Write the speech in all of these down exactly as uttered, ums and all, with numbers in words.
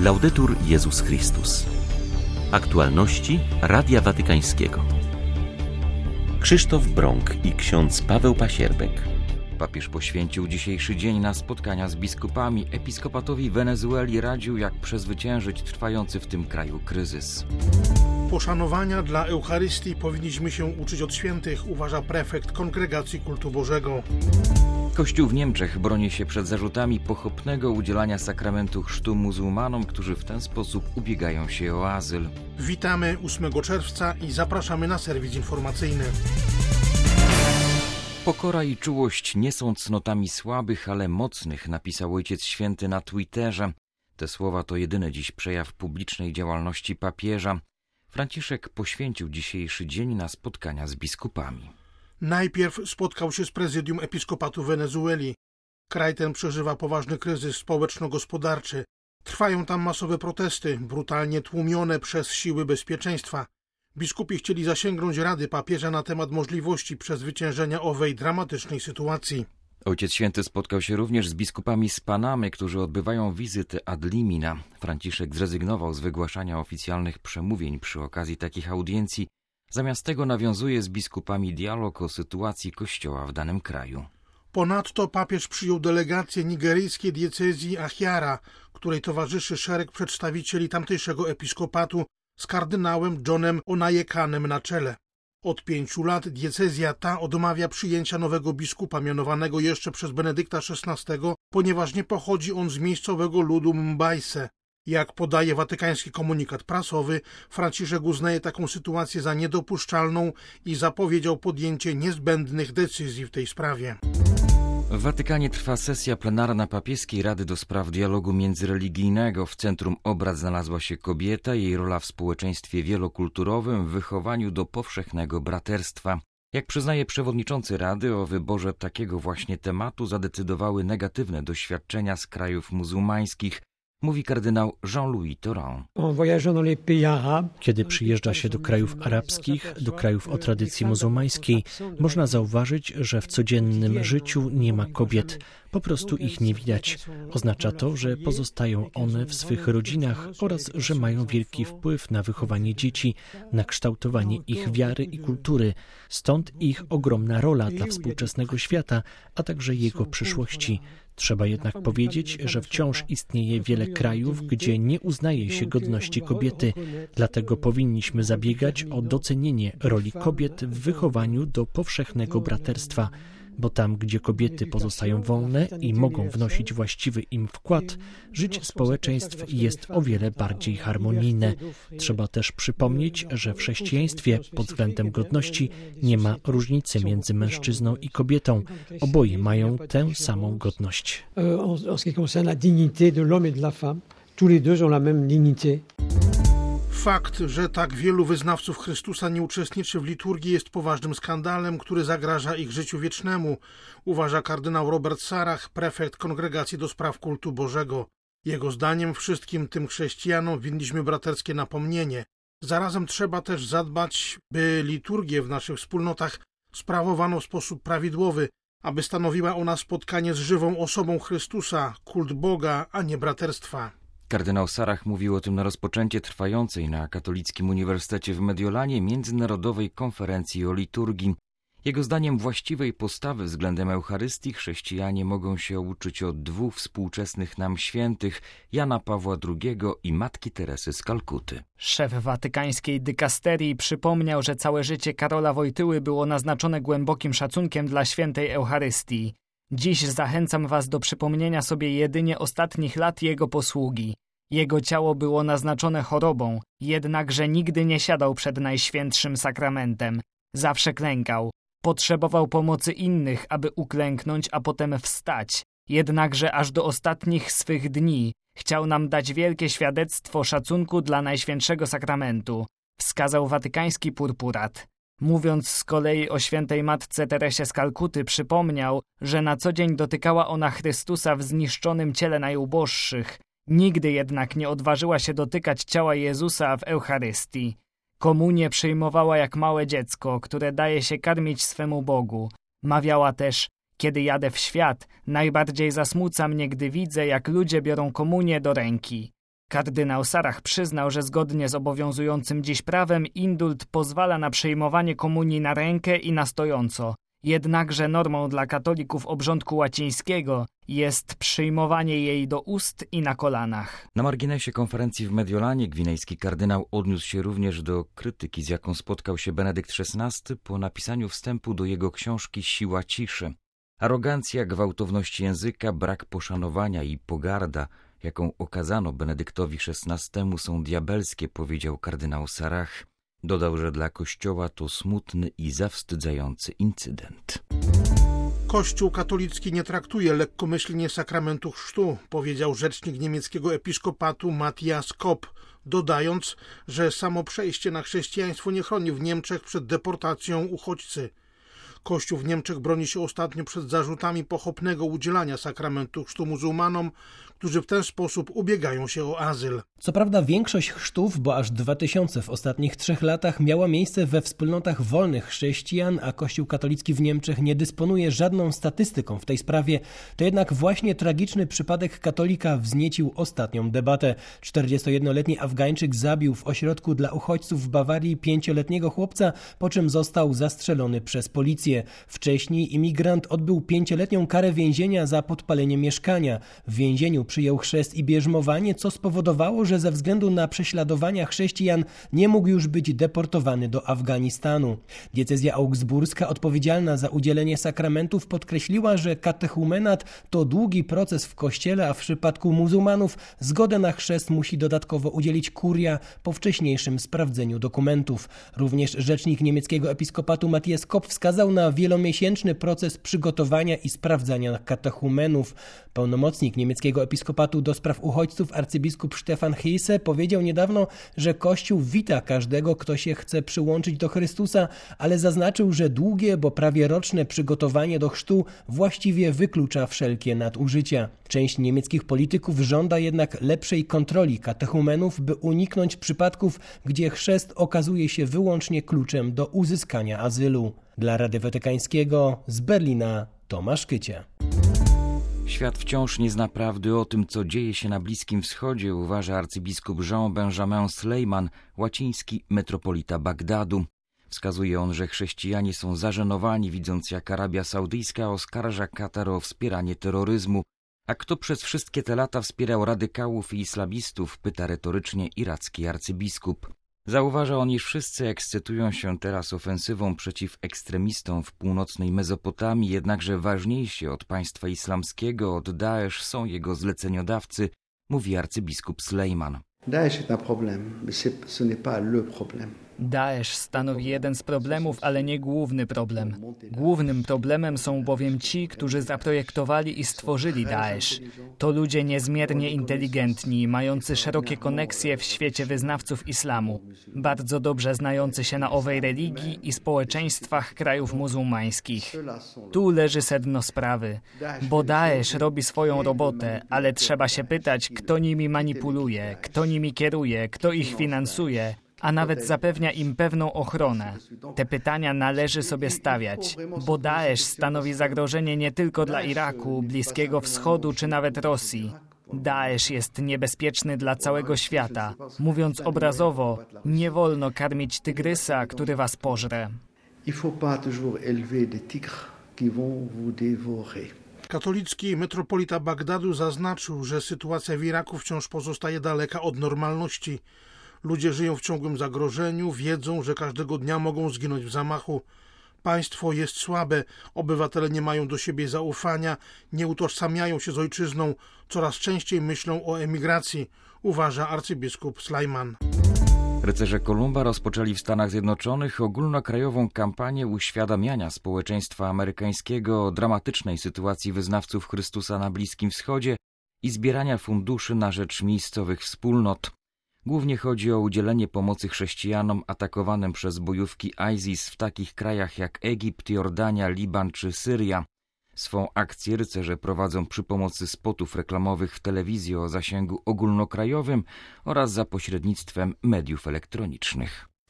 Laudetur Jezus Chrystus. Aktualności Radia Watykańskiego. Krzysztof Brąk i ksiądz Paweł Pasierbek. Papież poświęcił dzisiejszy dzień na spotkania z biskupami. Episkopatowi Wenezueli radził, jak przezwyciężyć trwający w tym kraju kryzys. Poszanowania dla Eucharystii powinniśmy się uczyć od świętych, uważa prefekt Kongregacji Kultu Bożego. Kościół w Niemczech broni się przed zarzutami pochopnego udzielania sakramentu chrztu muzułmanom, którzy w ten sposób ubiegają się o azyl. Witamy ósmego czerwca i zapraszamy na serwis informacyjny. Pokora i czułość nie są cnotami słabych, ale mocnych, napisał Ojciec Święty na Twitterze. Te słowa to jedyny dziś przejaw publicznej działalności papieża. Franciszek poświęcił dzisiejszy dzień na spotkania z biskupami. Najpierw spotkał się z prezydium Episkopatu Wenezueli. Kraj ten przeżywa poważny kryzys społeczno-gospodarczy. Trwają tam masowe protesty, brutalnie tłumione przez siły bezpieczeństwa. Biskupi chcieli zasięgnąć rady papieża na temat możliwości przezwyciężenia owej dramatycznej sytuacji. Ojciec Święty spotkał się również z biskupami z Panamy, którzy odbywają wizyty ad limina. Franciszek zrezygnował z wygłaszania oficjalnych przemówień przy okazji takich audiencji. Zamiast tego nawiązuje z biskupami dialog o sytuacji Kościoła w danym kraju. Ponadto papież przyjął delegację nigeryjskiej diecezji Ahiara, której towarzyszy szereg przedstawicieli tamtejszego episkopatu z kardynałem Johnem Onayekanem na czele. Od pięciu lat diecezja ta odmawia przyjęcia nowego biskupa mianowanego jeszcze przez Benedykta szesnastego, ponieważ nie pochodzi on z miejscowego ludu Mbaise. Jak podaje watykański komunikat prasowy, Franciszek uznaje taką sytuację za niedopuszczalną i zapowiedział podjęcie niezbędnych decyzji w tej sprawie. W Watykanie trwa sesja plenarna Papieskiej Rady do Spraw Dialogu Międzyreligijnego. W centrum obrad znalazła się kobieta, jej rola w społeczeństwie wielokulturowym, w wychowaniu do powszechnego braterstwa. Jak przyznaje przewodniczący Rady, o wyborze takiego właśnie tematu zadecydowały negatywne doświadczenia z krajów muzułmańskich, mówi kardynał Jean-Louis Tauran. Kiedy przyjeżdża się do krajów arabskich, do krajów o tradycji muzułmańskiej, można zauważyć, że w codziennym życiu nie ma kobiet. Po prostu ich nie widać. Oznacza to, że pozostają one w swych rodzinach oraz że mają wielki wpływ na wychowanie dzieci, na kształtowanie ich wiary i kultury. Stąd ich ogromna rola dla współczesnego świata, a także jego przyszłości. Trzeba jednak powiedzieć, że wciąż istnieje wiele krajów, gdzie nie uznaje się godności kobiety. Dlatego powinniśmy zabiegać o docenienie roli kobiet w wychowaniu do powszechnego braterstwa. Bo tam, gdzie kobiety pozostają wolne i mogą wnosić właściwy im wkład, życie społeczeństw jest o wiele bardziej harmonijne. Trzeba też przypomnieć, że w chrześcijaństwie pod względem godności nie ma różnicy między mężczyzną i kobietą. Oboje mają tę samą godność. Fakt, że tak wielu wyznawców Chrystusa nie uczestniczy w liturgii, jest poważnym skandalem, który zagraża ich życiu wiecznemu, uważa kardynał Robert Sarach, prefekt Kongregacji do Spraw Kultu Bożego. Jego zdaniem wszystkim tym chrześcijanom winniśmy braterskie napomnienie. Zarazem trzeba też zadbać, by liturgię w naszych wspólnotach sprawowano w sposób prawidłowy, aby stanowiła ona spotkanie z żywą osobą Chrystusa, kult Boga, a nie braterstwa. Kardynał Sarach mówił o tym na rozpoczęcie trwającej na Katolickim Uniwersytecie w Mediolanie międzynarodowej konferencji o liturgii. Jego zdaniem właściwej postawy względem Eucharystii chrześcijanie mogą się uczyć od dwóch współczesnych nam świętych, Jana Pawła drugiego i Matki Teresy z Kalkuty. Szef watykańskiej dykasterii przypomniał, że całe życie Karola Wojtyły było naznaczone głębokim szacunkiem dla świętej Eucharystii. Dziś zachęcam was do przypomnienia sobie jedynie ostatnich lat jego posługi. Jego ciało było naznaczone chorobą, jednakże nigdy nie siadał przed Najświętszym Sakramentem. Zawsze klękał. Potrzebował pomocy innych, aby uklęknąć, a potem wstać. Jednakże aż do ostatnich swych dni chciał nam dać wielkie świadectwo szacunku dla Najświętszego Sakramentu, wskazał watykański purpurat. Mówiąc z kolei o świętej Matce Teresie z Kalkuty, przypomniał, że na co dzień dotykała ona Chrystusa w zniszczonym ciele najuboższych. Nigdy jednak nie odważyła się dotykać ciała Jezusa w Eucharystii. Komunię przyjmowała jak małe dziecko, które daje się karmić swemu Bogu. Mawiała też: kiedy jadę w świat, najbardziej zasmuca mnie, gdy widzę, jak ludzie biorą komunię do ręki. Kardynał Sarach przyznał, że zgodnie z obowiązującym dziś prawem indult pozwala na przyjmowanie komunii na rękę i na stojąco. Jednakże normą dla katolików obrządku łacińskiego jest przyjmowanie jej do ust i na kolanach. Na marginesie konferencji w Mediolanie gwinejski kardynał odniósł się również do krytyki, z jaką spotkał się Benedykt szesnasty po napisaniu wstępu do jego książki Siła ciszy. Arogancja, gwałtowność języka, brak poszanowania i pogarda, jaką okazano Benedyktowi szesnastemu, są diabelskie, powiedział kardynał Sarach. Dodał, że dla Kościoła to smutny i zawstydzający incydent. Kościół katolicki nie traktuje lekkomyślnie sakramentu chrztu, powiedział rzecznik niemieckiego episkopatu Matthias Kopp, dodając, że samo przejście na chrześcijaństwo nie chroni w Niemczech przed deportacją uchodźcy. Kościół w Niemczech broni się ostatnio przed zarzutami pochopnego udzielania sakramentu chrztu muzułmanom, którzy w ten sposób ubiegają się o azyl. Co prawda większość chrztów, bo aż dwa tysiące w ostatnich trzech latach, miała miejsce we wspólnotach wolnych chrześcijan, a Kościół katolicki w Niemczech nie dysponuje żadną statystyką w tej sprawie, to jednak właśnie tragiczny przypadek katolika wzniecił ostatnią debatę. czterdziestojednoletni Afgańczyk zabił w ośrodku dla uchodźców w Bawarii pięcioletniego chłopca, po czym został zastrzelony przez policję. Wcześniej imigrant odbył pięcioletnią karę więzienia za podpalenie mieszkania. W więzieniu przyjął chrzest i bierzmowanie, co spowodowało, że ze względu na prześladowania chrześcijan nie mógł już być deportowany do Afganistanu. Diecezja augsburska, odpowiedzialna za udzielenie sakramentów, podkreśliła, że katechumenat to długi proces w kościele, a w przypadku muzułmanów zgodę na chrzest musi dodatkowo udzielić kuria po wcześniejszym sprawdzeniu dokumentów. Również rzecznik niemieckiego episkopatu Matthias Kopp wskazał na wielomiesięczny proces przygotowania i sprawdzania katechumenów. Pełnomocnik niemieckiego episkopatu do spraw uchodźców arcybiskup Stefan Heise powiedział niedawno, że Kościół wita każdego, kto się chce przyłączyć do Chrystusa, ale zaznaczył, że długie, bo prawie roczne przygotowanie do chrztu właściwie wyklucza wszelkie nadużycia. Część niemieckich polityków żąda jednak lepszej kontroli katechumenów, by uniknąć przypadków, gdzie chrzest okazuje się wyłącznie kluczem do uzyskania azylu. Dla Radia Watykańskiego z Berlina Tomasz Kycie. Świat wciąż nie zna prawdy o tym, co dzieje się na Bliskim Wschodzie, uważa arcybiskup Jean-Benjamin Sleiman, łaciński metropolita Bagdadu. Wskazuje on, że chrześcijanie są zażenowani, widząc, jak Arabia Saudyjska oskarża Katar o wspieranie terroryzmu. A kto przez wszystkie te lata wspierał radykałów i islamistów, pyta retorycznie iracki arcybiskup. Zauważa on, iż wszyscy ekscytują się teraz ofensywą przeciw ekstremistom w północnej Mezopotamii, jednakże ważniejsi od państwa islamskiego, od Daesh, są jego zleceniodawcy, mówi arcybiskup Sleiman. Daesh est un problème, mais ce n'est pas le problème. Daesh stanowi jeden z problemów, ale nie główny problem. Głównym problemem są bowiem ci, którzy zaprojektowali i stworzyli Daesh. To ludzie niezmiernie inteligentni, mający szerokie koneksje w świecie wyznawców islamu, bardzo dobrze znający się na owej religii i społeczeństwach krajów muzułmańskich. Tu leży sedno sprawy, bo Daesh robi swoją robotę, ale trzeba się pytać, kto nimi manipuluje, kto nimi kieruje, kto ich finansuje, a nawet zapewnia im pewną ochronę. Te pytania należy sobie stawiać, bo Daesh stanowi zagrożenie nie tylko dla Iraku, Bliskiego Wschodu czy nawet Rosji. Daesh jest niebezpieczny dla całego świata. Mówiąc obrazowo, nie wolno karmić tygrysa, który was pożre. Katolicki metropolita Bagdadu zaznaczył, że sytuacja w Iraku wciąż pozostaje daleka od normalności. Ludzie żyją w ciągłym zagrożeniu, wiedzą, że każdego dnia mogą zginąć w zamachu. Państwo jest słabe, obywatele nie mają do siebie zaufania, nie utożsamiają się z ojczyzną, coraz częściej myślą o emigracji, uważa arcybiskup Sleiman. Rycerze Kolumba rozpoczęli w Stanach Zjednoczonych ogólnokrajową kampanię uświadamiania społeczeństwa amerykańskiego o dramatycznej sytuacji wyznawców Chrystusa na Bliskim Wschodzie i zbierania funduszy na rzecz miejscowych wspólnot. Głównie chodzi o udzielenie pomocy chrześcijanom atakowanym przez bojówki ISIS w takich krajach jak Egipt, Jordania, Liban czy Syria. Swą akcję rycerze prowadzą przy pomocy spotów reklamowych w telewizji o zasięgu ogólnokrajowym oraz za pośrednictwem mediów elektronicznych.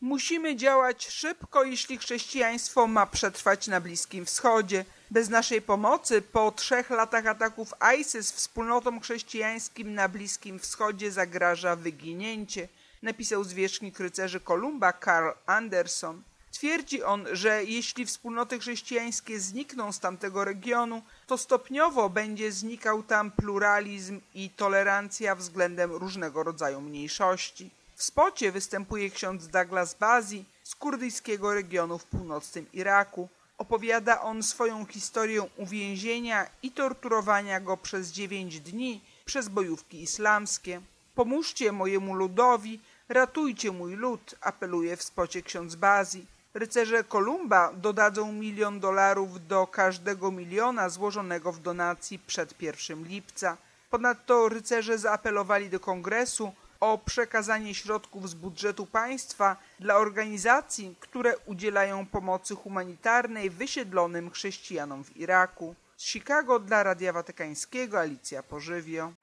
Musimy działać szybko, jeśli chrześcijaństwo ma przetrwać na Bliskim Wschodzie. Bez naszej pomocy po trzech latach ataków ISIS wspólnotom chrześcijańskim na Bliskim Wschodzie zagraża wyginięcie, napisał zwierzchnik rycerzy Kolumba Karl Anderson. Twierdzi on, że jeśli wspólnoty chrześcijańskie znikną z tamtego regionu, to stopniowo będzie znikał tam pluralizm i tolerancja względem różnego rodzaju mniejszości. W spocie występuje ksiądz Douglas Bazi z kurdyjskiego regionu w północnym Iraku. Opowiada on swoją historię uwięzienia i torturowania go przez dziewięć dni przez bojówki islamskie. Pomóżcie mojemu ludowi, ratujcie mój lud, apeluje w spocie ksiądz Bazi. Rycerze Kolumba dodadzą milion dolarów do każdego miliona złożonego w donacji przed pierwszego lipca. Ponadto rycerze zaapelowali do Kongresu o przekazanie środków z budżetu państwa dla organizacji, które udzielają pomocy humanitarnej wysiedlonym chrześcijanom w Iraku. Z Chicago dla Radia Watykańskiego Alicja Pożywio.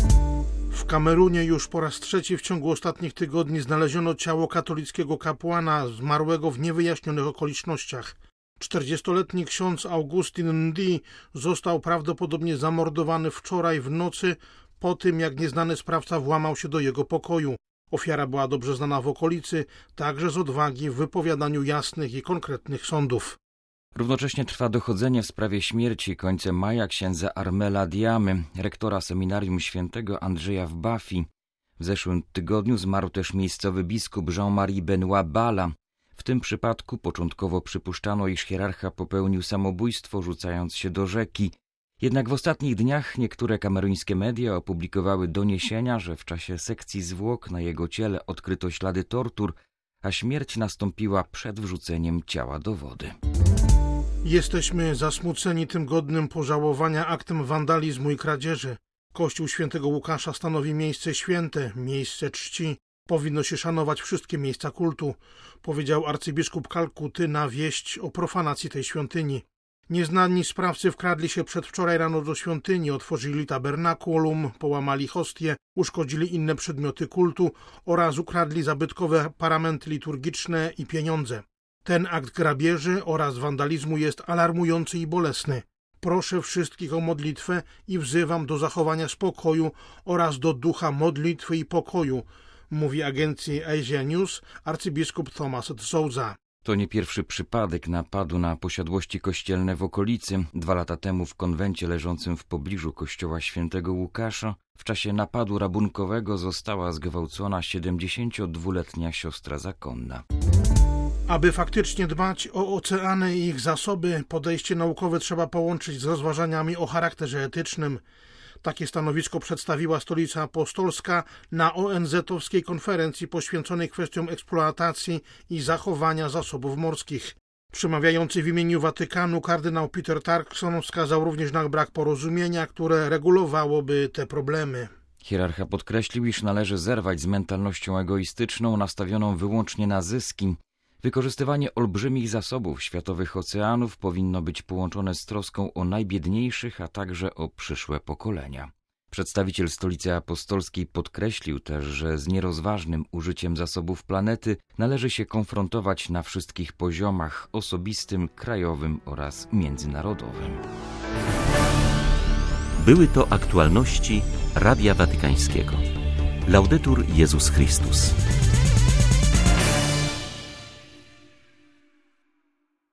W Kamerunie już po raz trzeci w ciągu ostatnich tygodni znaleziono ciało katolickiego kapłana zmarłego w niewyjaśnionych okolicznościach. czterdziestoletni ksiądz Augustin Ndi został prawdopodobnie zamordowany wczoraj w nocy po tym, jak nieznany sprawca włamał się do jego pokoju. Ofiara była dobrze znana w okolicy, także z odwagi w wypowiadaniu jasnych i konkretnych sądów. Równocześnie trwa dochodzenie w sprawie śmierci końcem maja księdza Armela Diamy, rektora seminarium świętego Andrzeja w Bafi. W zeszłym tygodniu zmarł też miejscowy biskup Jean-Marie Benoit Bala. W tym przypadku początkowo przypuszczano, iż hierarcha popełnił samobójstwo, rzucając się do rzeki. Jednak w ostatnich dniach niektóre kameruńskie media opublikowały doniesienia, że w czasie sekcji zwłok na jego ciele odkryto ślady tortur, a śmierć nastąpiła przed wrzuceniem ciała do wody. Jesteśmy zasmuceni tym godnym pożałowania aktem wandalizmu i kradzieży. Kościół świętego Łukasza stanowi miejsce święte, miejsce czci. Powinno się szanować wszystkie miejsca kultu, powiedział arcybiskup Kalkuty na wieść o profanacji tej świątyni. Nieznani sprawcy wkradli się przedwczoraj rano do świątyni, otworzyli tabernakulum, połamali hostie, uszkodzili inne przedmioty kultu oraz ukradli zabytkowe paramenty liturgiczne i pieniądze. Ten akt grabieży oraz wandalizmu jest alarmujący i bolesny. Proszę wszystkich o modlitwę i wzywam do zachowania spokoju oraz do ducha modlitwy i pokoju, mówi agencji Asia News arcybiskup Thomas Souza. To nie pierwszy przypadek napadu na posiadłości kościelne w okolicy. Dwa lata temu w konwencie leżącym w pobliżu kościoła świętego Łukasza w czasie napadu rabunkowego została zgwałcona siedemdziesięciodwuletnia siostra zakonna. Aby faktycznie dbać o oceany i ich zasoby, podejście naukowe trzeba połączyć z rozważaniami o charakterze etycznym. Takie stanowisko przedstawiła Stolica Apostolska na O N Z-owskiej konferencji poświęconej kwestiom eksploatacji i zachowania zasobów morskich. Przemawiający w imieniu Watykanu kardynał Peter Turkson wskazał również na brak porozumienia, które regulowałoby te problemy. Hierarcha podkreślił, iż należy zerwać z mentalnością egoistyczną nastawioną wyłącznie na zyski. Wykorzystywanie olbrzymich zasobów światowych oceanów powinno być połączone z troską o najbiedniejszych, a także o przyszłe pokolenia. Przedstawiciel Stolicy Apostolskiej podkreślił też, że z nierozważnym użyciem zasobów planety należy się konfrontować na wszystkich poziomach: osobistym, krajowym oraz międzynarodowym. Były to aktualności Radia Watykańskiego. Laudetur Jezus Chrystus.